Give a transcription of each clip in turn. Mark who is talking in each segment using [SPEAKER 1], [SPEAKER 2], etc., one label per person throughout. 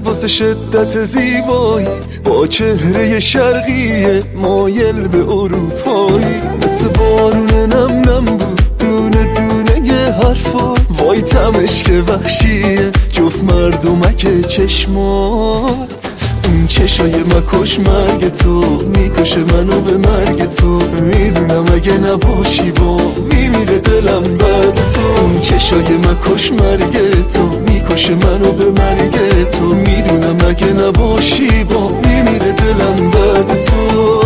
[SPEAKER 1] واسه شدت زیباییت، با چهره شرقیه مایل به اروپایی. مثل بارون نم نم بود دونه دونه یه حرفا، وای تمش که وحشیه جفت مردمک چشمات. اون چشای مکش مرگ تو میکشه منو به مرگ تو، میدونم اگه نباشی با میمیره دلم بعد تو. اون چشای مکش مرگ تو میکشه منو به مرگ تو، میدونم اگه نباشی با میمیره دلم بعد تو.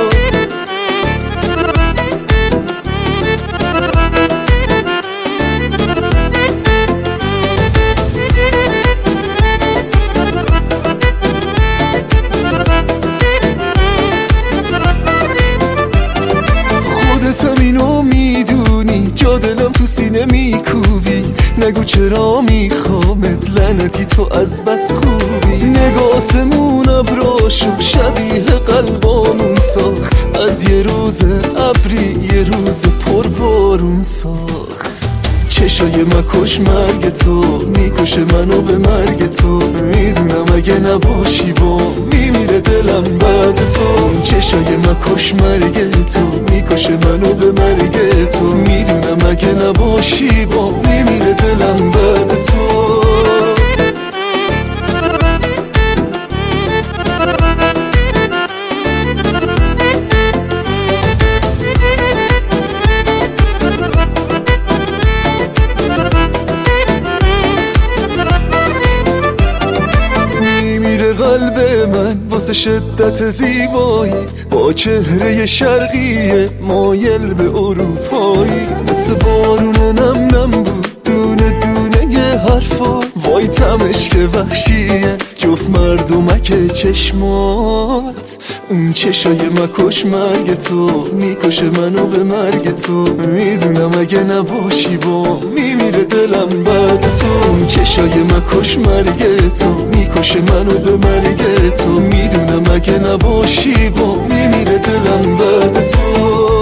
[SPEAKER 1] اینو میدونی جا دلم تو سینه میکوبی، نگو چرا میخوامت لعنتی تو از بس خوبی. نگاه آسمون ابراشو شبیه قلبامون ساخت، از یه روز ابری یه روز پربارون ساخت. چشای مکش مرگ تو میکشه منو به مرگ تو، میدونم اگه نباشی با میمیره دلم بعد تو. چشای مکش مرگ تو میکشه منو به مرگ تو، میدونم اگه نباشی با میمیره دلم بعد تو. قلب من واسه شدت زیباییت، با چهره شرقیه مایل به اروپایی. مثل بارون نم نم بود دونه دونه یه حرفا، وای تمش که وحشیه جفت مردمک چشمات. اون چشای مکش مرگ تو میکشه منو به مرگ تو، میدونم اگه نباشی با میمیره دلم بعد تو. اون چشای مکش مرگ تو میکشه منو به مرگ تو، میدونم اگه نباشی با میمیره دلم بعد تو.